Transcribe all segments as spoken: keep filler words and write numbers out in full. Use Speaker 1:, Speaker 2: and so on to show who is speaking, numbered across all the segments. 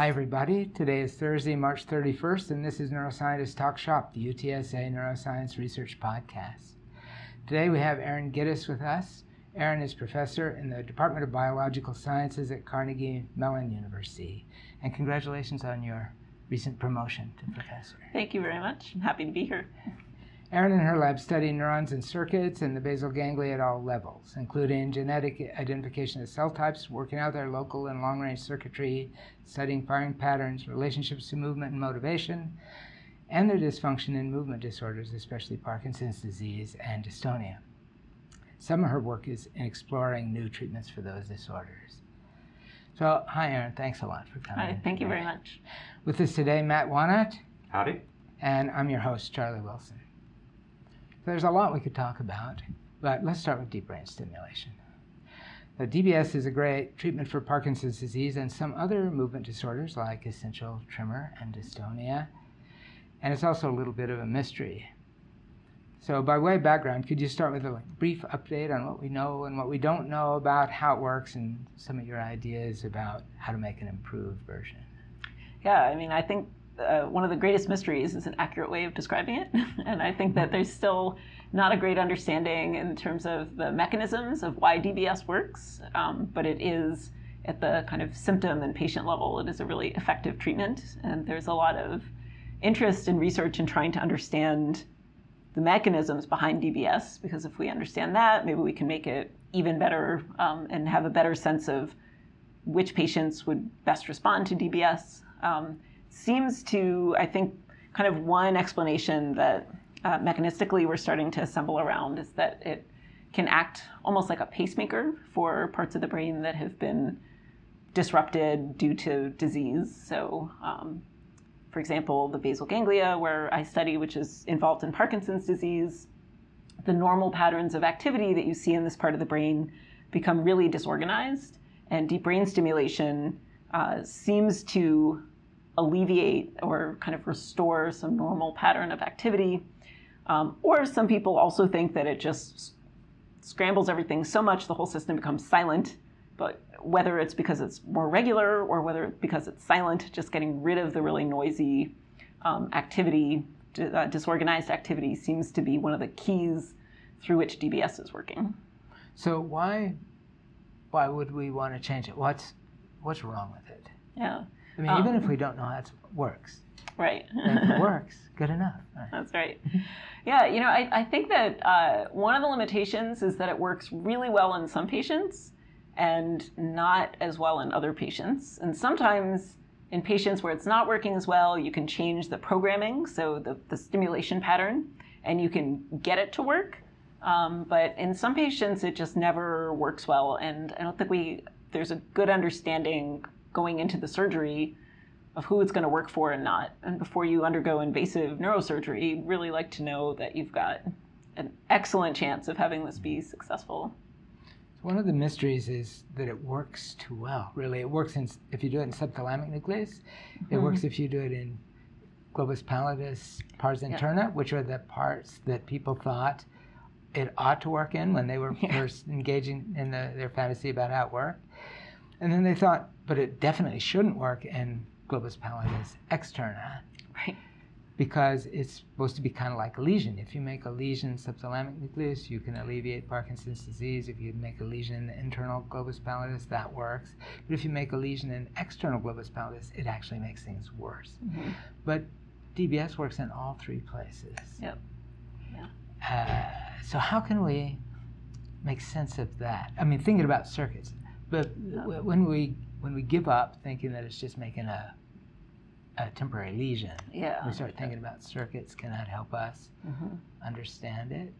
Speaker 1: Hi, everybody. Today is Thursday, March thirty-first, and this is Neuroscientist Talk Shop, the U T S A Neuroscience Research Podcast. Today we have Aaron Gittis with us. Aaron is professor in the Department of Biological Sciences at Carnegie Mellon University. And congratulations on your recent promotion to professor.
Speaker 2: Thank you very much. I'm happy to be here.
Speaker 1: Aaron and her lab study neurons and circuits in the basal ganglia at all levels, including genetic identification of cell types, working out their local and long-range circuitry, studying firing patterns, relationships to movement and motivation, and their dysfunction in movement disorders, especially Parkinson's disease and dystonia. Some of her work is in exploring new treatments for those disorders. So, hi, Aaron. Thanks a lot for coming.
Speaker 2: Hi, thank you very much.
Speaker 1: With us today, Matt Wannat.
Speaker 3: Howdy.
Speaker 1: And I'm your host, Charlie Wilson. So there's a lot we could talk about, but let's start with deep brain stimulation. The D B S is a great treatment for Parkinson's disease and some other movement disorders like essential tremor and dystonia, and it's also a little bit of a mystery. So by way of background, could you start with a brief update on what we know and what we don't know about how it works and some of your ideas about how to make an improved version?
Speaker 2: Yeah, I mean, I think Uh, one of the greatest mysteries is an accurate way of describing it. And I think that there's still not a great understanding in terms of the mechanisms of why D B S works, um, but it is at the kind of symptom and patient level, it is a really effective treatment. And there's a lot of interest in research in trying to understand the mechanisms behind D B S, because if we understand that, maybe we can make it even better um, and have a better sense of which patients would best respond to D B S. Um, seems to, I think, kind of one explanation that uh, mechanistically we're starting to assemble around is that it can act almost like a pacemaker for parts of the brain that have been disrupted due to disease. So, um, for example, the basal ganglia, where I study, which is involved in Parkinson's disease, the normal patterns of activity that you see in this part of the brain become really disorganized, and deep brain stimulation uh, seems to alleviate or kind of restore some normal pattern of activity. Um, or some people also think that it just scrambles everything so much the whole system becomes silent. But whether it's because it's more regular or whether it's because it's silent, just getting rid of the really noisy um, activity, uh, disorganized activity seems to be one of the keys through which D B S is working.
Speaker 1: So why, why would we want to change it? What's, what's wrong with it?
Speaker 2: Yeah.
Speaker 1: I mean,
Speaker 2: um,
Speaker 1: even if we don't know how it works,
Speaker 2: right?
Speaker 1: if it works, good enough. Right.
Speaker 2: That's right. Yeah, you know, I, I think that uh, one of the limitations is that it works really well in some patients and not as well in other patients. And sometimes in patients where it's not working as well, you can change the programming, so the, the stimulation pattern, and you can get it to work. Um, but in some patients, it just never works well. And I don't think we there's a good understanding going into the surgery of who it's going to work for and not. And before you undergo invasive neurosurgery, you really like to know that you've got an excellent chance of having this be successful.
Speaker 1: One of the mysteries is that it works too well, really. It works in, if you do it in subthalamic nucleus. It mm-hmm. works if you do it in globus pallidus, pars interna, yeah. which are the parts that people thought it ought to work in when they were yeah. first engaging in the, their fantasy about how it worked. And then they thought, but it definitely shouldn't work in globus pallidus externa,
Speaker 2: right?
Speaker 1: Because it's supposed to be kind of like a lesion. If you make a lesion in subthalamic nucleus, you can alleviate Parkinson's disease. If you make a lesion in the internal globus pallidus, that works. But if you make a lesion in external globus pallidus, it actually makes things worse. Mm-hmm. But D B S works in all three places.
Speaker 2: Yep. Yeah.
Speaker 1: Uh, so how can we make sense of that? I mean, thinking about circuits. But when we when we give up thinking that it's just making a, a temporary lesion,
Speaker 2: yeah.
Speaker 1: we start thinking about circuits. Can that help us mm-hmm. understand it?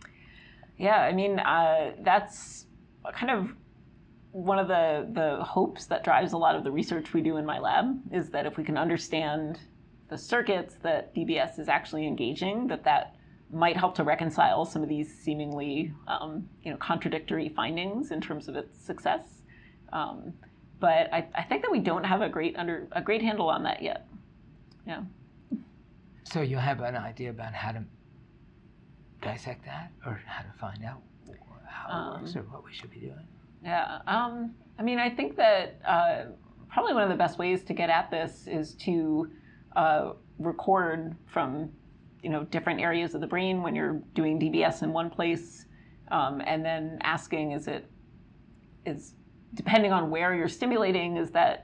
Speaker 2: Yeah, I mean, uh, that's kind of one of the, the hopes that drives a lot of the research we do in my lab, is that if we can understand the circuits that D B S is actually engaging, that that might help to reconcile some of these seemingly um, you know, contradictory findings in terms of its success. Um, but I, I think that we don't have a great under a great handle on that yet. Yeah.
Speaker 1: So you have an idea about how to dissect that, or how to find out how it um, works, or what we should be doing?
Speaker 2: Yeah. Um, I mean, I think that uh, probably one of the best ways to get at this is to uh, record from, you know, different areas of the brain when you're doing D B S in one place, um, and then asking, is it, is, depending on where you're stimulating, is that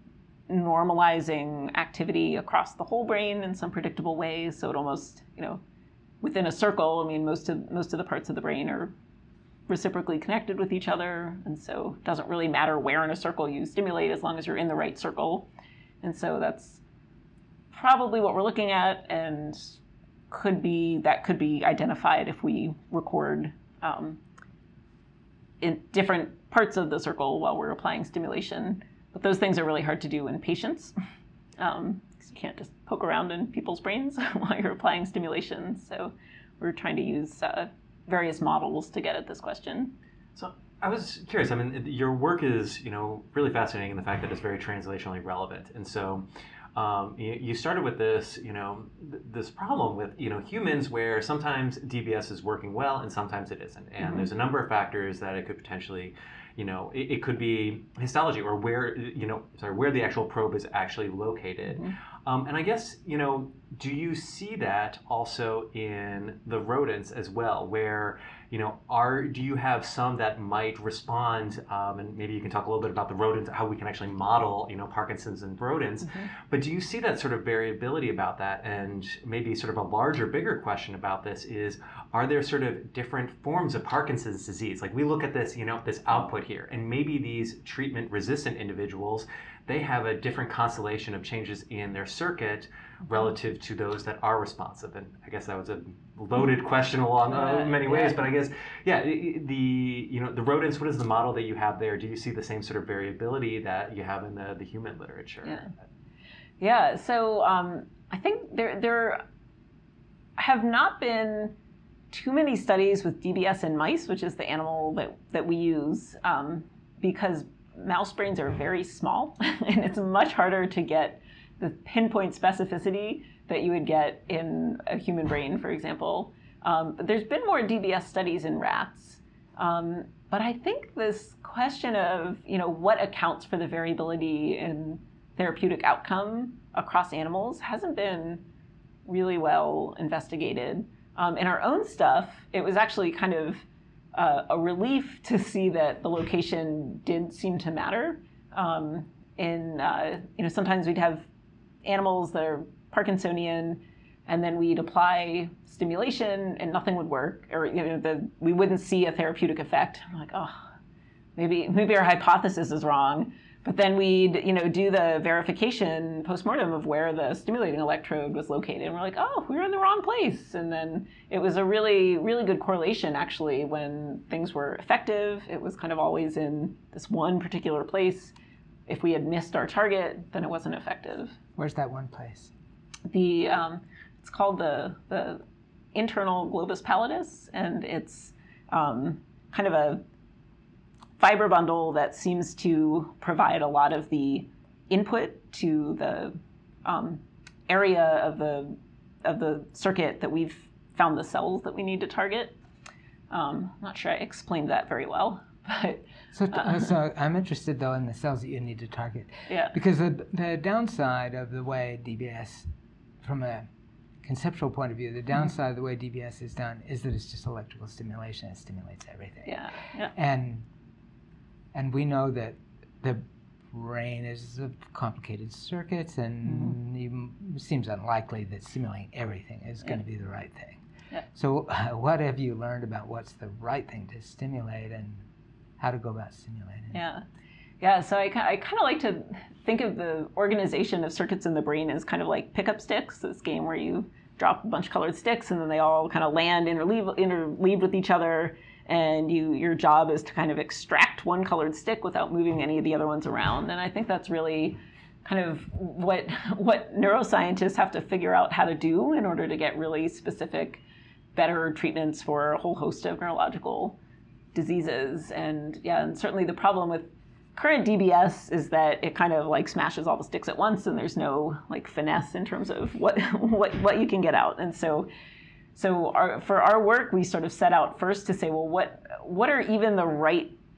Speaker 2: normalizing activity across the whole brain in some predictable way? So it almost, you know, within a circle, I mean, most of most of the parts of the brain are reciprocally connected with each other, and so it doesn't really matter where in a circle you stimulate as long as you're in the right circle. And so that's probably what we're looking at, and could be that could be identified if we record um, in different parts of the circle while we're applying stimulation. But those things are really hard to do in patients. Um, 'cause you can't just poke around in people's brains while you're applying stimulation. So we're trying to use uh, various models to get at this question.
Speaker 3: So I was curious. I mean, your work is, you know, really fascinating in the fact that it's very translationally relevant. And so um, you, you started with this, you know, th- this problem with, you know, humans where sometimes D B S is working well and sometimes it isn't. And mm-hmm. there's a number of factors that it could potentially, you know, it, it could be histology or where, you know, sorry, where the actual probe is actually located. Mm-hmm. Um, and I guess, you know, do you see that also in the rodents as well, where, you know, are do you have some that might respond, um, and maybe you can talk a little bit about the rodents, how we can actually model, you know, Parkinson's in rodents, mm-hmm. but do you see that sort of variability about that? And maybe sort of a larger, bigger question about this is, are there sort of different forms of Parkinson's disease? Like we look at this, you know, this output here, and maybe these treatment-resistant individuals, they have a different constellation of changes in their circuit relative to those that are responsive. And I guess that was a loaded question along uh, many ways, yeah. but I guess, yeah, the, you know, the rodents, what is the model that you have there? Do you see the same sort of variability that you have in the, the human literature?
Speaker 2: Yeah, yeah. So um, I think there, there have not been too many studies with D B S in mice, which is the animal that, that we use, um, because mouse brains are very small, and it's much harder to get the pinpoint specificity that you would get in a human brain, for example. Um, but there's been more D B S studies in rats. Um, but I think this question of, you know, what accounts for the variability in therapeutic outcome across animals hasn't been really well investigated. Um, in our own stuff, it was actually kind of Uh, a relief to see that the location did seem to matter. Um, in uh, you know, sometimes we'd have animals that are Parkinsonian, and then we'd apply stimulation, and nothing would work, or you know, the, we wouldn't see a therapeutic effect. I'm like, oh, maybe maybe our hypothesis is wrong. But then we'd, you know, do the verification postmortem of where the stimulating electrode was located. And we're like, oh, we were in the wrong place. And then it was a really, really good correlation, actually, when things were effective. It was kind of always in this one particular place. If we had missed our target, then it wasn't effective.
Speaker 1: Where's that one place?
Speaker 2: The um, it's called the, the internal globus pallidus, and it's um, kind of a fiber bundle that seems to provide a lot of the input to the um, area of the of the circuit that we've found the cells that we need to target. Um, I'm not sure I explained that very well, but
Speaker 1: so, uh, so I'm interested though in the cells that you need to target.
Speaker 2: Yeah.
Speaker 1: Because the the downside of the way D B S, from a conceptual point of view, the downside mm-hmm. of the way D B S is done is that it's just electrical stimulation. It stimulates everything.
Speaker 2: Yeah. Yeah.
Speaker 1: And And we know that the brain is of complicated circuits, and mm-hmm. it seems unlikely that stimulating everything is going to yeah. be the right thing.
Speaker 2: Yeah.
Speaker 1: So uh, what have you learned about what's the right thing to stimulate and how to go about stimulating?
Speaker 2: Yeah. Yeah, so I, I kind of like to think of the organization of circuits in the brain as kind of like pickup sticks, this game where you drop a bunch of colored sticks and then they all kind of land, interleave, interleave with each other. And you, your job is to kind of extract one colored stick without moving any of the other ones around. And I think that's really kind of what what neuroscientists have to figure out how to do in order to get really specific, better treatments for a whole host of neurological diseases. And yeah, and certainly the problem with current D B S is that it kind of like smashes all the sticks at once, and there's no like finesse in terms of what what what you can get out. And so. So our, for our work, we sort of set out first to say, well, what what are even the right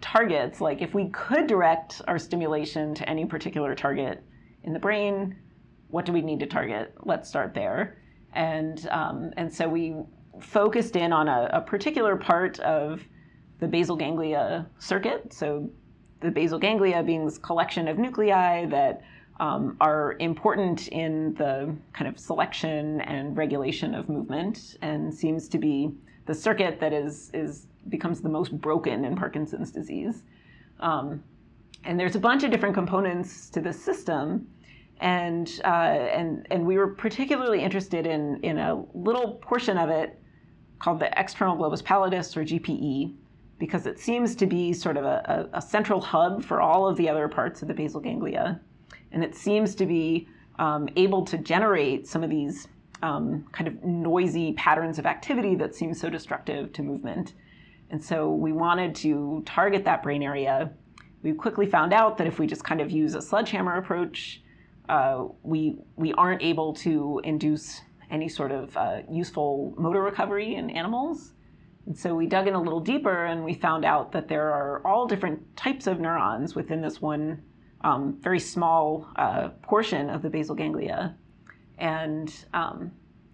Speaker 2: targets, like if we could direct our stimulation to any particular target in the brain, what do we need to target? Let's start there. And um, and so we focused in on a, a particular part of the basal ganglia circuit. So the basal ganglia being this collection of nuclei that um, are important in the kind of selection and regulation of movement, and seems to be the circuit that is is becomes the most broken in Parkinson's disease. Um, and there's a bunch of different components to this system. And, uh, and, and we were particularly interested in, in a little portion of it called the external globus pallidus, or G P E, because it seems to be sort of a, a, a central hub for all of the other parts of the basal ganglia. And it seems to be um, able to generate some of these um, kind of noisy patterns of activity that seem so destructive to movement. And so we wanted to target that brain area. We quickly found out that if we just kind of use a sledgehammer approach, uh, we, we aren't able to induce any sort of uh, useful motor recovery in animals. And so we dug in a little deeper, and we found out that there are all different types of neurons within this one um, very small uh, portion of the basal ganglia. And, um,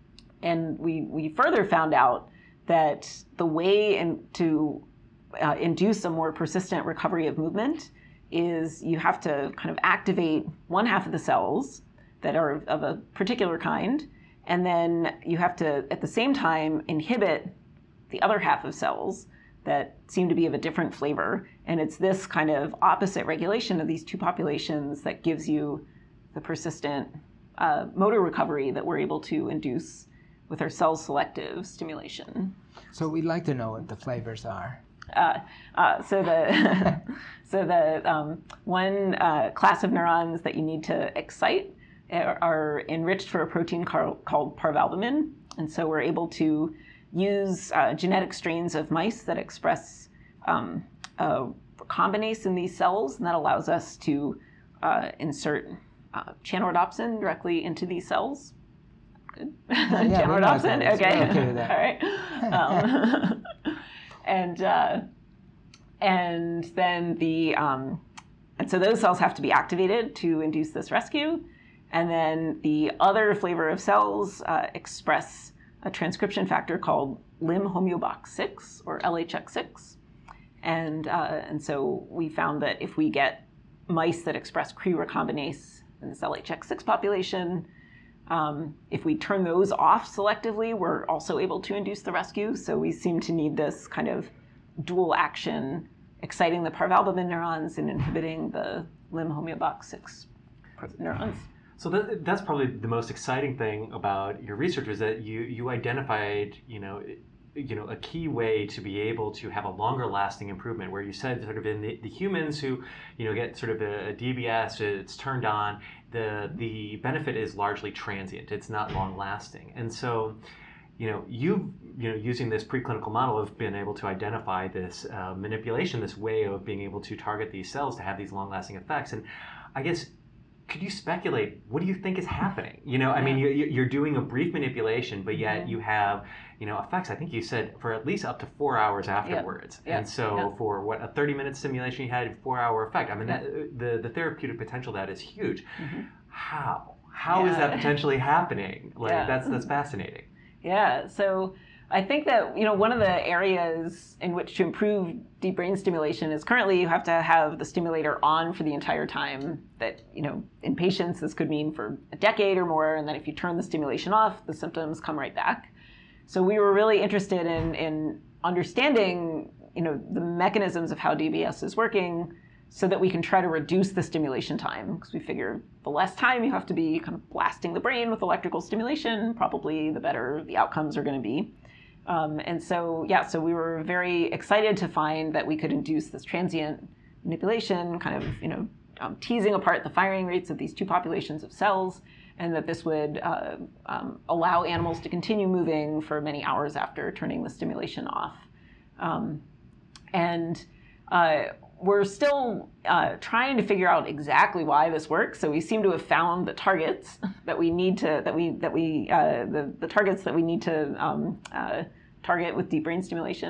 Speaker 2: and we, we further found out that the way in, to uh, induce a more persistent recovery of movement is you have to kind of activate one half of the cells that are of a particular kind, and then you have to, at the same time, inhibit the other half of cells that seem to be of a different flavor. And it's this kind of opposite regulation of these two populations that gives you the persistent uh, motor recovery that we're able to induce with our cell-selective stimulation.
Speaker 1: So we'd like to know what the flavors are.
Speaker 2: Uh, uh, so the so the um, one uh, class of neurons that you need to excite are, are enriched for a protein car- called parvalbumin, and so we're able to use uh, genetic strains of mice that express um, a recombinase in these cells, and that allows us to uh, insert uh, channelrhodopsin directly into these cells. Good.
Speaker 1: Yeah, yeah,
Speaker 2: Channelrhodopsin,
Speaker 1: like
Speaker 2: okay.
Speaker 1: okay with that.
Speaker 2: All right. Um, and uh, and then the um, and so those cells have to be activated to induce this rescue, and then the other flavor of cells uh, express a transcription factor called limb homeobox six, or L H X six, and uh, and so we found that if we get mice that express Cre recombinase in this L H X six population, Um, if we turn those off selectively, we're also able to induce the rescue. So we seem to need this kind of dual action, exciting the parvalbumin neurons and inhibiting the limb homeobox six neurons.
Speaker 3: So that, that's probably the most exciting thing about your research, is that you, you identified, you know, you know, a key way to be able to have a longer lasting improvement, where you said sort of in the, the humans who, you know, get sort of a, a D B S, it's turned on, the the benefit is largely transient. It's not long lasting. And so, you know, you you know, using this preclinical model, have been able to identify this uh, manipulation, this way of being able to target these cells to have these long lasting effects. And I guess, could you speculate, what do you think is happening? You know, I mean, you, you're doing a brief manipulation, but yet you have, you know, effects, I think you said, for at least up to four hours afterwards.
Speaker 2: Yep. Yep.
Speaker 3: And so
Speaker 2: Yep.
Speaker 3: for, what, a thirty minute stimulation, you had a four hour effect. I mean,
Speaker 2: Yep.
Speaker 3: that, the, the therapeutic potential of that is huge.
Speaker 2: Mm-hmm.
Speaker 3: How? How
Speaker 2: Yeah.
Speaker 3: is that potentially happening? Like,
Speaker 2: Yeah.
Speaker 3: that's that's fascinating.
Speaker 2: Yeah, so I think that, you know, one of the areas in which to improve deep brain stimulation is currently you have to have the stimulator on for the entire time. That, you know, in patients, this could mean for a decade or more, and then if you turn the stimulation off, the symptoms come right back. So we were really interested in, in understanding, you know, the mechanisms of how D B S is working, so that we can try to reduce the stimulation time, because we figure the less time you have to be kind of blasting the brain with electrical stimulation, probably the better the outcomes are going to be. Um, and so, yeah, so we were very excited to find that we could induce this transient manipulation, kind of, you know, um, teasing apart the firing rates of these two populations of cells, and that this would uh, um, allow animals to continue moving for many hours after turning the stimulation off. Um, and uh, we're still uh, trying to figure out exactly why this works. So we seem to have found the targets that we need to, that we, that we, uh, the, the targets that we need to um, uh, target with deep brain stimulation.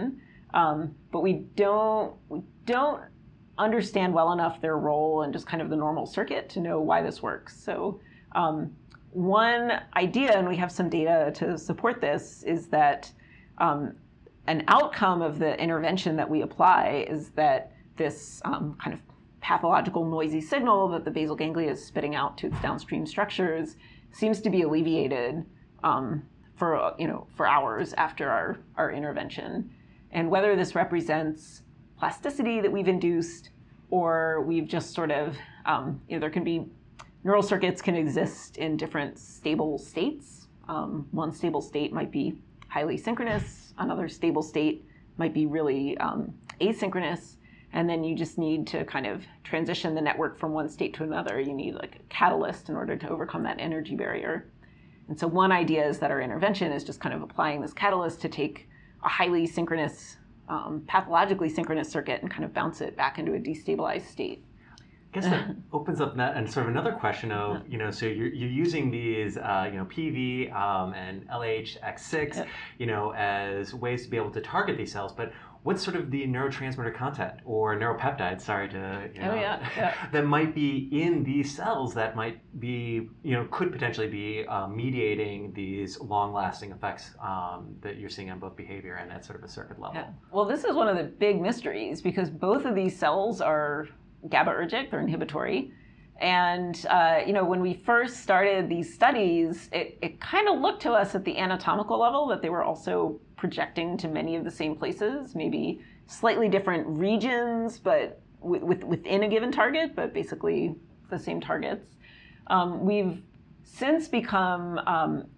Speaker 2: Um, but we don't we don't understand well enough their role in just kind of the normal circuit to know why this works. So um, one idea, and we have some data to support this, is that um, an outcome of the intervention that we apply is that this um, kind of pathological noisy signal that the basal ganglia is spitting out to its downstream structures seems to be alleviated um, for you know for hours after our, our intervention. And whether this represents plasticity that we've induced, or we've just sort of, um, you know, there can be, neural circuits can exist in different stable states. Um, one stable state might be highly synchronous, another stable state might be really um, asynchronous, and then you just need to kind of transition the network from one state to another. You need like a catalyst in order to overcome that energy barrier. And so one idea is that our intervention is just kind of applying this catalyst to take a highly synchronous, um, pathologically synchronous circuit and kind of bounce it back into a destabilized state.
Speaker 3: I guess that opens up that and sort of another question of, you know, so you're, you're using these, uh, you know, P V um, and L H X six,
Speaker 2: Yep.
Speaker 3: you know, as ways to be able to target these cells, but what's sort of the neurotransmitter content or neuropeptide, sorry to, you know,
Speaker 2: Oh, yeah, yeah.
Speaker 3: that might be in these cells that might be, you know, could potentially be uh, mediating these long-lasting effects um, that you're seeing on both behavior and at sort of a circuit level?
Speaker 2: Yeah. Well, this is one of the big mysteries because both of these cells are GABAergic, they're inhibitory. And, uh, you know, when we first started these studies, it, it kind of looked to us at the anatomical level that they were also projecting to many of the same places, maybe slightly different regions, but with, with, within a given target, but basically the same targets. Um, we've since become um,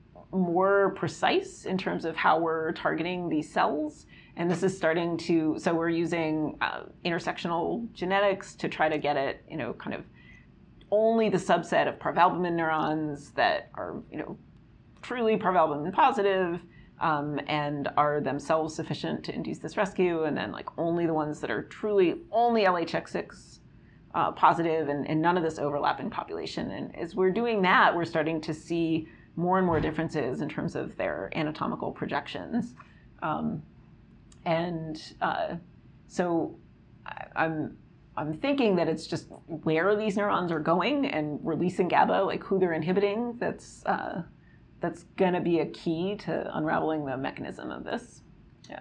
Speaker 2: more precise in terms of how we're targeting these cells. And this is starting to, so we're using uh, intersectional genetics to try to get at, you know, kind of only the subset of parvalbumin neurons that are, you know, truly parvalbumin positive um, and are themselves sufficient to induce this rescue, and then like only the ones that are truly only L H X six uh, positive and, and none of this overlapping population. And as we're doing that, we're starting to see more and more differences in terms of their anatomical projections. Um, and uh, so I, I'm I'm thinking that it's just where these neurons are going and releasing GABA, like who they're inhibiting, that's uh, that's going to be a key to unraveling the mechanism of this. Yeah.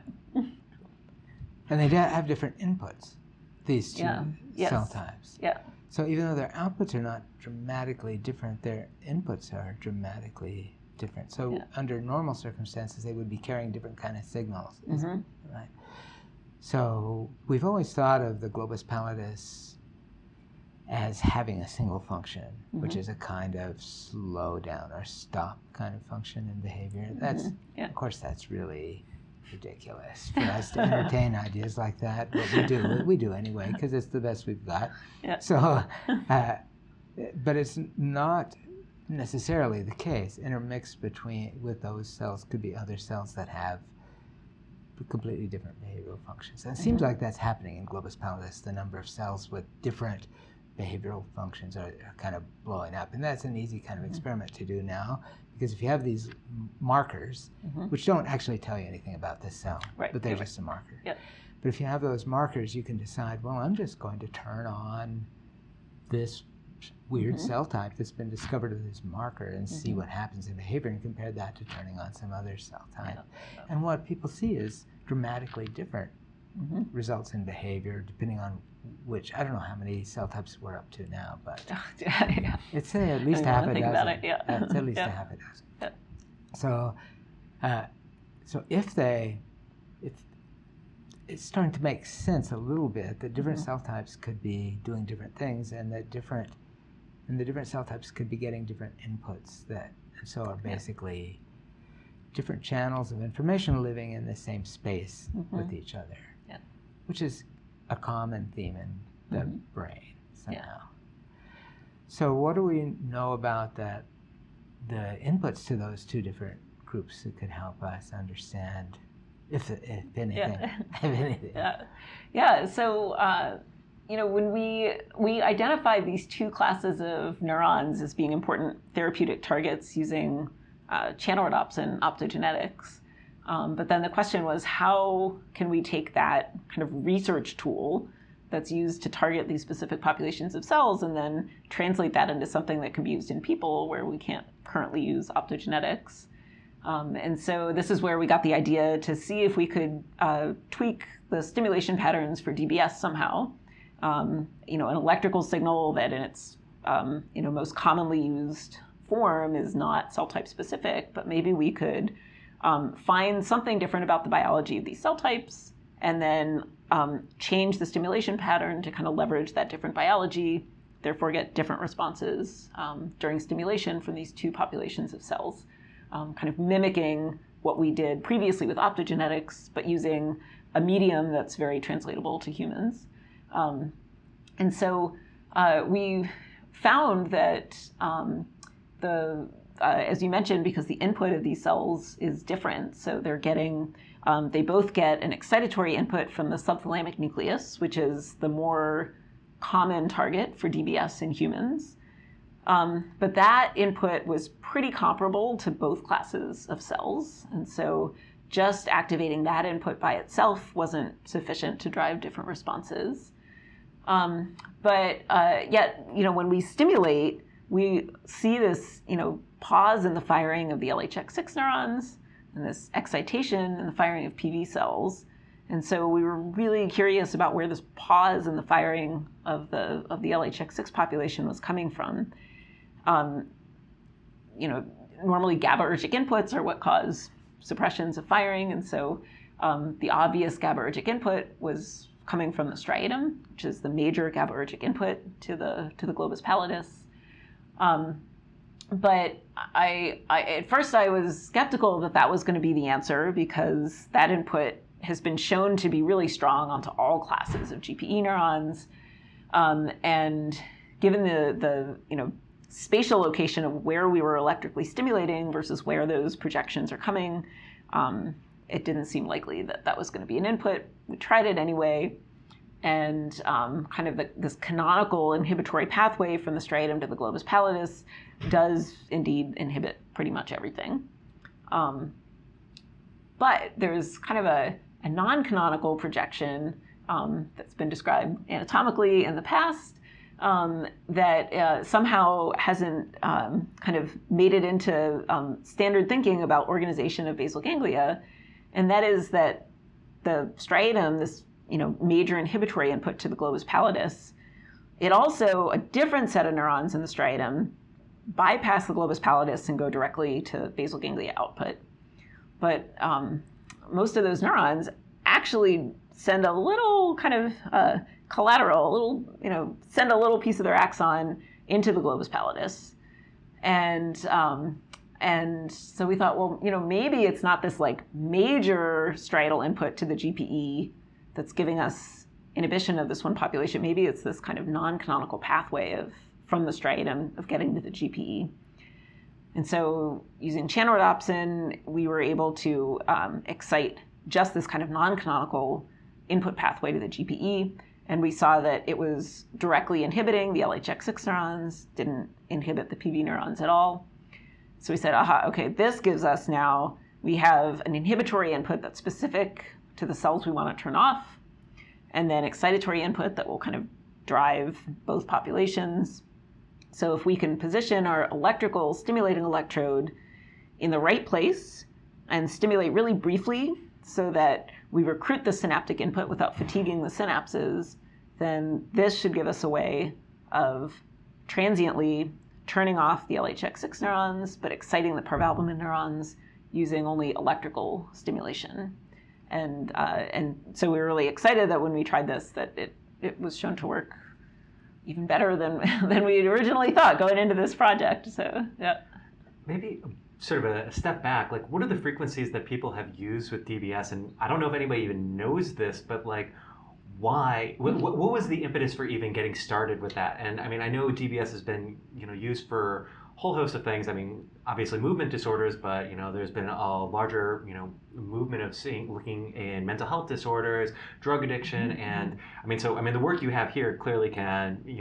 Speaker 1: And they have different inputs, these two
Speaker 2: Yeah. Yes.
Speaker 1: cell types.
Speaker 2: Yeah.
Speaker 1: So even though their outputs are not dramatically different, their inputs are dramatically different. So
Speaker 2: Yeah.
Speaker 1: under normal circumstances, they would be carrying different kind of signals,
Speaker 2: Mm-hmm.
Speaker 1: right? So we've always thought of the globus pallidus as having a single function, mm-hmm. which is a kind of slow down or stop kind of function in behavior. That's,
Speaker 2: Mm-hmm. Yeah.
Speaker 1: of course, that's really ridiculous for us to entertain ideas like that, but we do. We do anyway, because it's the best we've got.
Speaker 2: Yeah.
Speaker 1: So, uh, but it's not necessarily the case. Intermixed between with those cells could be other cells that have completely different behavioral functions. And it seems like that's happening in globus pallidus. The number of cells with different behavioral functions are, are kind of blowing up. And that's an easy kind of experiment to do now, because if you have these markers,
Speaker 2: Mm-hmm.
Speaker 1: which don't actually tell you anything about this cell,
Speaker 2: Right.
Speaker 1: but they're
Speaker 2: Right.
Speaker 1: just a marker.
Speaker 2: Yep.
Speaker 1: But if you have those markers, you can decide, well, I'm just going to turn on this weird
Speaker 2: Mm-hmm.
Speaker 1: cell type that's been discovered with this marker and see
Speaker 2: Mm-hmm.
Speaker 1: what happens in behavior, and compare that to turning on some other cell type.
Speaker 2: Yeah.
Speaker 1: And what people see is dramatically different
Speaker 2: Mm-hmm.
Speaker 1: results in behavior depending on which, I don't know how many cell types we're up to now, but
Speaker 2: yeah.
Speaker 1: it's uh, at least
Speaker 2: I
Speaker 1: half
Speaker 2: wanna
Speaker 1: a
Speaker 2: think
Speaker 1: dozen.
Speaker 2: about it, yeah.
Speaker 1: Uh, it's at least
Speaker 2: Yeah.
Speaker 1: a half a dozen.
Speaker 2: Yeah.
Speaker 1: So, uh, so if they, if it's starting to make sense a little bit that different
Speaker 2: Mhm.
Speaker 1: cell types could be doing different things, and that different, and the different cell types could be getting different inputs that, and so are
Speaker 2: Yeah.
Speaker 1: basically different channels of information living in the same space
Speaker 2: Mhm.
Speaker 1: with each other.
Speaker 2: Yeah.
Speaker 1: Which is a common theme in the
Speaker 2: Mhm.
Speaker 1: brain
Speaker 2: Yeah.
Speaker 1: somehow. So what do we know about that, the inputs to those two different groups that could help us understand, if, if anything,
Speaker 2: Yeah.
Speaker 1: if anything?
Speaker 2: Yeah, yeah. So uh, you know, when we we identified these two classes of neurons as being important therapeutic targets using uh, channel rhodopsin optogenetics, Um, but then the question was, how can we take that kind of research tool that's used to target these specific populations of cells and then translate that into something that can be used in people where we can't currently use optogenetics? Um, and so this is where we got the idea to see if we could uh, tweak the stimulation patterns for D B S somehow. Um, you know, an electrical signal that in its um, you know, most commonly used form is not cell type specific, but maybe we could um, find something different about the biology of these cell types and then um, change the stimulation pattern to kind of leverage that different biology, therefore get different responses um, during stimulation from these two populations of cells, um, kind of mimicking what we did previously with optogenetics, but using a medium that's very translatable to humans. Um, and so uh, we found that um, the, uh, as you mentioned, because the input of these cells is different, so they're getting, um, they both get an excitatory input from the subthalamic nucleus, which is the more common target for D B S in humans. Um, but that input was pretty comparable to both classes of cells, and so just activating that input by itself wasn't sufficient to drive different responses. Um, but uh, yet, you know, when we stimulate, we see this, you know, pause in the firing of the L H X six neurons and this excitation in the firing of P V cells. And so we were really curious about where this pause in the firing of the of the L H X six population was coming from. Um, you know, normally GABAergic inputs are what cause suppressions of firing, and so um, the obvious GABAergic input was coming from the striatum, which is the major GABAergic input to the to the globus pallidus. Um, but I, I, at first I was skeptical that that was going to be the answer, because that input has been shown to be really strong onto all classes of G P E neurons, um, and given the the you know spatial location of where we were electrically stimulating versus where those projections are coming, um, it didn't seem likely that that was going to be an input. We tried it anyway, and um, kind of the, this canonical inhibitory pathway from the striatum to the globus pallidus does indeed inhibit pretty much everything. Um, but there's kind of a, a non-canonical projection um, that's been described anatomically in the past um, that uh, somehow hasn't um, kind of made it into um, standard thinking about organization of basal ganglia, and that is that the striatum, this you know major inhibitory input to the globus pallidus, it also, a different set of neurons in the striatum bypass the globus pallidus and go directly to basal ganglia output. But um, most of those neurons actually send a little kind of uh, collateral, a little, you know, send a little piece of their axon into the globus pallidus. And um, and so we thought, well, you know, maybe it's not this like major striatal input to the G P E that's giving us inhibition of this one population. Maybe it's this kind of non-canonical pathway of from the striatum of getting to the G P E. And so using channelrhodopsin, we were able to um, excite just this kind of non-canonical input pathway to the G P E. And we saw that it was directly inhibiting the L H X six neurons, didn't inhibit the P V neurons at all. So we said, aha, okay, this gives us now, we have an inhibitory input that's specific to the cells we want to turn off, and then excitatory input that will kind of drive both populations. So if we can position our electrical stimulating electrode in the right place and stimulate really briefly so that we recruit the synaptic input without fatiguing the synapses, then this should give us a way of transiently turning off the L H X six neurons, but exciting the parvalbumin neurons using only electrical stimulation. And uh, and so we were really excited that when we tried this, that it, it was shown to work even better than than we originally thought going into this project. So yeah.
Speaker 3: Maybe sort of a step back, like what are the frequencies that people have used with D B S? And I don't know if anybody even knows this, but like why, what, what was the impetus for even getting started with that? And I mean, I know D B S has been, you know, used for a whole host of things. I mean, obviously movement disorders, but, you know, there's been a larger, you know, movement of seeing, looking in mental health disorders, drug addiction. Mm-hmm. And I mean, so, I mean, the work you have here clearly can, you know,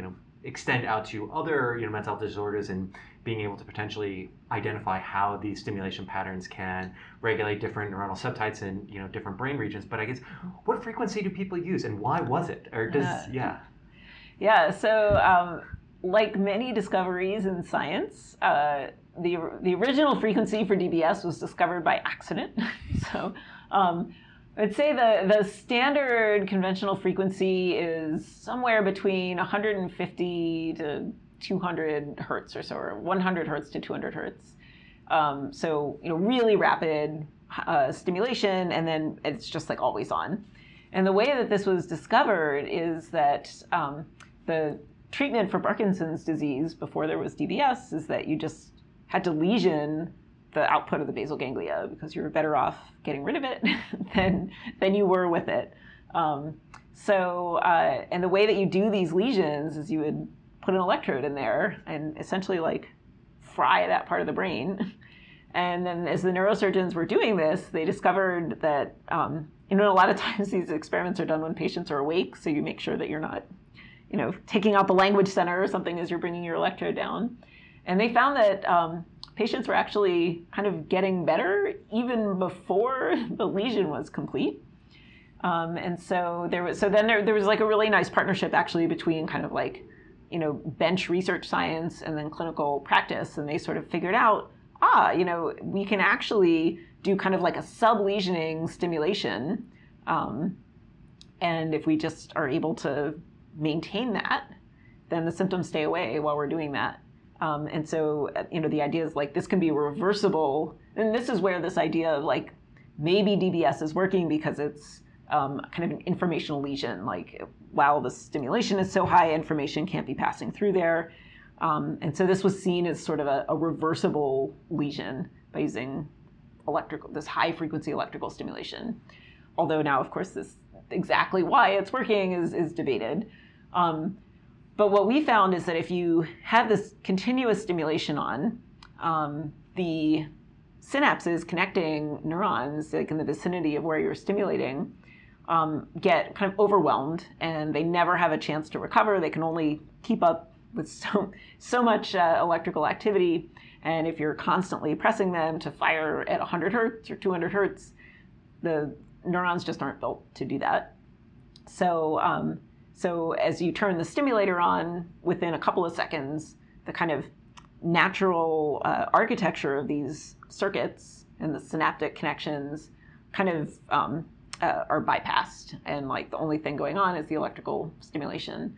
Speaker 3: extend out to other, you know, mental health disorders and being able to potentially identify how these stimulation patterns can regulate different neuronal subtypes in, you know, different brain regions. But I guess, what frequency do people use, and why was it? Or does, uh, yeah.
Speaker 2: Yeah, so um, like many discoveries in science, uh, the, the original frequency for D B S was discovered by accident. so um, I'd say the, the standard conventional frequency is somewhere between one hundred fifty to two hundred hertz or so, or one hundred hertz to two hundred hertz. Um, so, you know, really rapid uh, stimulation, and then it's just like always on. And the way that this was discovered is that um, the treatment for Parkinson's disease before there was D B S is that you just had to lesion the output of the basal ganglia because you were better off getting rid of it than, than you were with it. Um, so, uh, and the way that you do these lesions is you would put an electrode in there and essentially like fry that part of the brain. And then as the neurosurgeons were doing this, they discovered that, um, you know, a lot of times these experiments are done when patients are awake. So you make sure that you're not, you know, taking out the language center or something as you're bringing your electrode down. And they found that um, patients were actually kind of getting better even before the lesion was complete. Um, and so there was, so then there, there was like a really nice partnership actually between kind of like, you know, bench research science and then clinical practice. And they sort of figured out, ah, you know, we can actually do kind of like a sub-lesioning stimulation. Um, and if we just are able to maintain that, then the symptoms stay away while we're doing that. Um, and so, you know, the idea is like this can be reversible. And this is where this idea of like maybe D B S is working because it's um, kind of an informational lesion. Like while the stimulation is so high, information can't be passing through there. Um, and so this was seen as sort of a, a reversible lesion by using electrical, this high frequency electrical stimulation. Although now, of course, this exactly why it's working is, is debated. Um, But what we found is that if you have this continuous stimulation on, um, the synapses connecting neurons, like in the vicinity of where you're stimulating, um, get kind of overwhelmed, and they never have a chance to recover. They can only keep up with so so much uh, electrical activity. And if you're constantly pressing them to fire at one hundred hertz or two hundred hertz, the neurons just aren't built to do that. So. Um, So as you turn the stimulator on, within a couple of seconds, the kind of natural uh, architecture of these circuits and the synaptic connections kind of um, uh, are bypassed. And like the only thing going on is the electrical stimulation.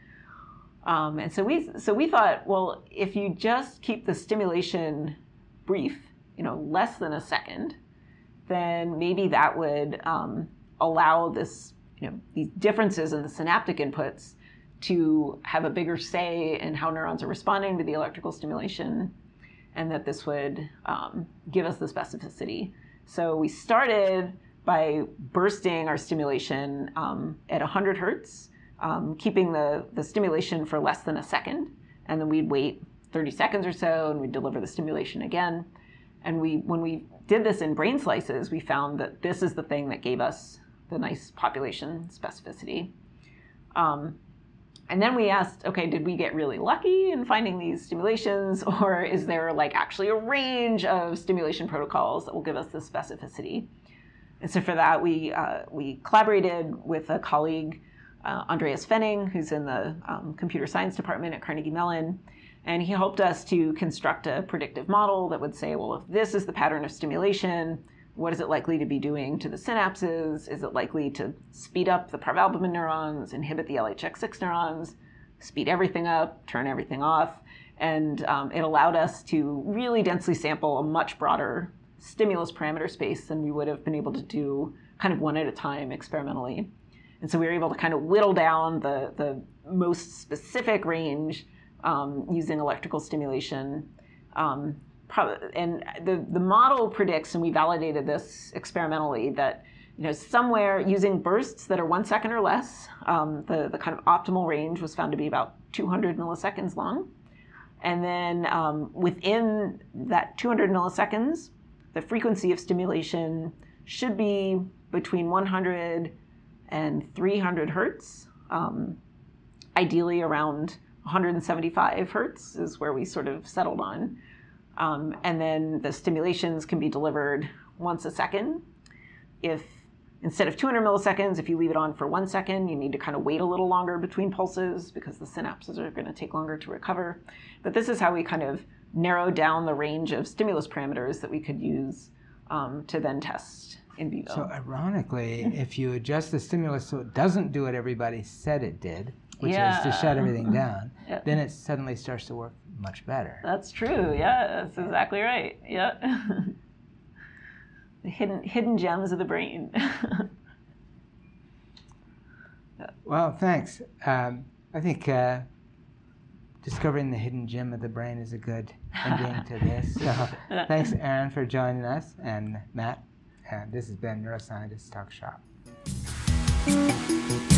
Speaker 2: Um, and so we, so we thought, well, if you just keep the stimulation brief, you know, less than a second, then maybe that would um, allow this, you know, these differences in the synaptic inputs to have a bigger say in how neurons are responding to the electrical stimulation, and that this would um, give us the specificity. So we started by bursting our stimulation um, at one hundred hertz, um, keeping the, the stimulation for less than a second, and then we'd wait thirty seconds or so, and we'd deliver the stimulation again. And we, when we did this in brain slices, we found that this is the thing that gave us the nice population specificity. Um, and then we asked, okay, did we get really lucky in finding these stimulations, or is there like actually a range of stimulation protocols that will give us this specificity? And so for that, we, uh, we collaborated with a colleague, uh, Andreas Fenning, who's in the um, computer science department at Carnegie Mellon. And he helped us to construct a predictive model that would say, well, if this is the pattern of stimulation, what is it likely to be doing to the synapses? Is it likely to speed up the parvalbumin neurons, inhibit the L H X six neurons, speed everything up, turn everything off? And um, it allowed us to really densely sample a much broader stimulus parameter space than we would have been able to do kind of one at a time experimentally. And so we were able to kind of whittle down the, the most specific range um, using electrical stimulation. Um, And the, the model predicts, and we validated this experimentally, that you know somewhere using bursts that are one second or less, um, the, the kind of optimal range was found to be about two hundred milliseconds long. And then um, within that two hundred milliseconds, the frequency of stimulation should be between one hundred and three hundred hertz, um, ideally around one hundred seventy-five hertz is where we sort of settled on. Um, and then the stimulations can be delivered once a second. If instead of two hundred milliseconds, if you leave it on for one second, you need to kind of wait a little longer between pulses because the synapses are going to take longer to recover. But this is how we kind of narrow down the range of stimulus parameters that we could use um, to then test in vivo.
Speaker 1: So ironically, if you adjust the stimulus so it doesn't do what everybody said it did, which
Speaker 2: yeah.
Speaker 1: is to shut everything down,
Speaker 2: yeah.
Speaker 1: then it suddenly starts to work much better.
Speaker 2: That's true. Yeah, that's exactly right. Yeah. The hidden hidden gems of the brain.
Speaker 1: Well, thanks. Um, I think uh, discovering the hidden gem of the brain is a good ending to this. So thanks, Aaron, for joining us, and Matt. And this has been Neuroscientist Talk Shop.